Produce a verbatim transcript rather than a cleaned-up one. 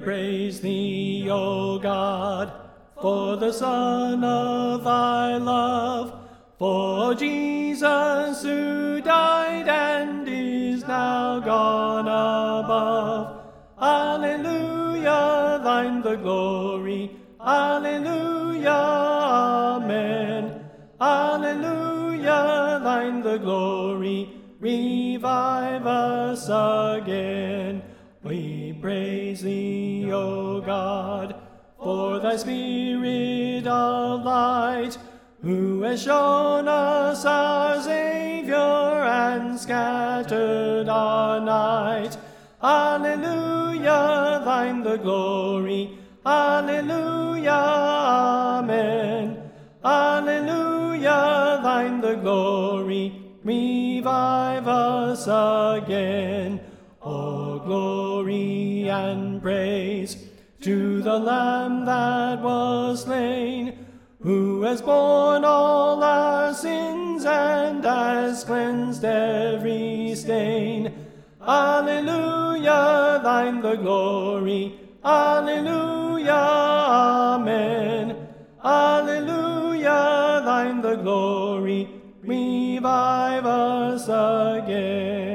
praise thee, O God, for the Son of thy love, for Jesus who died and is now gone above. Alleluia, thine the glory. Alleluia, amen. Alleluia, thine the glory. Revive us again. We praise thee, O God, for thy Spirit of light, who has shown us our Saviour and scattered our night. Alleluia, thine the glory. Alleluia, amen. Alleluia, thine the glory. Revive us again. O glory and praise to the Lamb that was slain, who has borne all our sins and has cleansed every stain. Alleluia, thine the glory. Alleluia, amen. Alleluia, thine the glory. Revive us again.